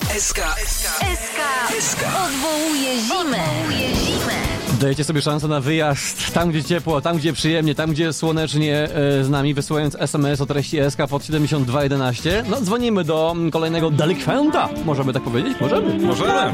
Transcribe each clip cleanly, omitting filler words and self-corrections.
SK odwołuje zimę. Dajecie sobie szansę na wyjazd tam, gdzie ciepło, tam, gdzie przyjemnie, tam, gdzie słonecznie z nami, wysyłając SMS o treści SK pod 7211. No, dzwonimy do kolejnego delikwenta. Możemy tak powiedzieć? Możemy.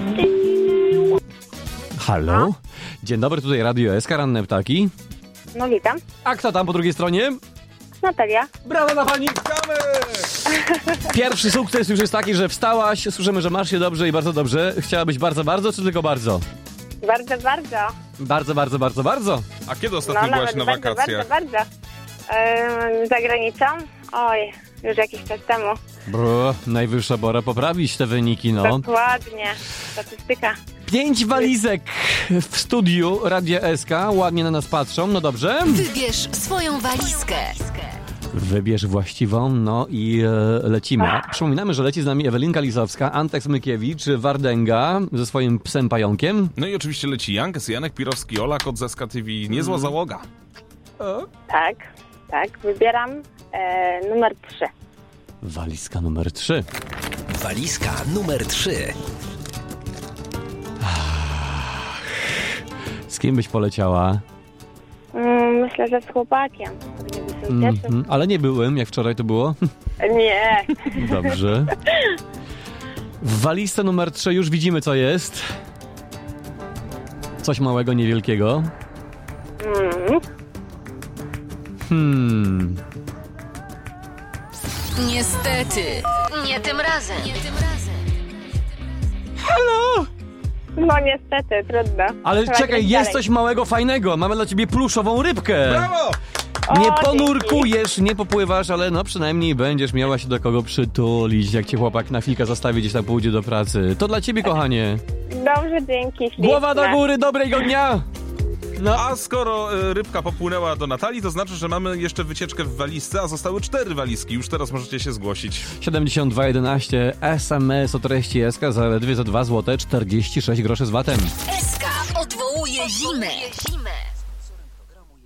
Halo? Dzień dobry, tutaj Radio SK, Ranne Ptaki. No witam. A kto tam po drugiej stronie? Natalia. Brawo na pani! Pierwszy sukces już jest taki, że wstałaś, słyszymy, że masz się dobrze i bardzo dobrze. Chciałabyś bardzo, bardzo, czy tylko bardzo? Bardzo, bardzo. Bardzo, bardzo, bardzo, bardzo. A kiedy ostatnio byłaś na wakacjach? Bardzo. Za granicą? Oj, już jakiś czas temu. Najwyższa pora poprawić te wyniki, no. Dokładnie. Statystyka. 5 walizek w studiu Radia SK, ładnie na nas patrzą, no dobrze. Wybierz swoją walizkę. Wybierz właściwą, no i lecimy. Przypominamy, że leci z nami Ewelinka Lisowska, Antek Smykiewicz, Wardęga ze swoim psem Pająkiem. No i oczywiście leci Jankes, Janek Pirowski, Ola Kot z SK TV. Niezła załoga. Tak. Wybieram numer 3. Walizka numer 3. Walizka numer 3. Z kim byś poleciała? Myślę, że z chłopakiem. Pewnie by się ucieszył. Ale nie byłem, jak wczoraj to było. Nie. Dobrze. W walizce numer 3 już widzimy, co jest. Coś małego, niewielkiego. Niestety, nie tym razem. Halo! No niestety, trudno. Ale Trzeba czekaj, grać jest dalej. coś małego, fajnego. Mamy dla ciebie pluszową rybkę. Brawo! Nie O, ponurkujesz, nie popływasz, ale no przynajmniej będziesz miała się do kogo przytulić, jak cię chłopak na chwilkę zostawi, gdzieś tam pójdzie do pracy. To dla ciebie, kochanie. Dobrze, dzięki. Śliczne. Głowa do góry, dobrego dnia! No, A skoro rybka popłynęła do Natalii, to znaczy, że mamy jeszcze wycieczkę w walizce, a zostały 4 walizki. Już teraz możecie się zgłosić. 7211 SMS o treści SK zaledwie za 2 zł 46 groszy z VAT-em. SK odwołuje zimę.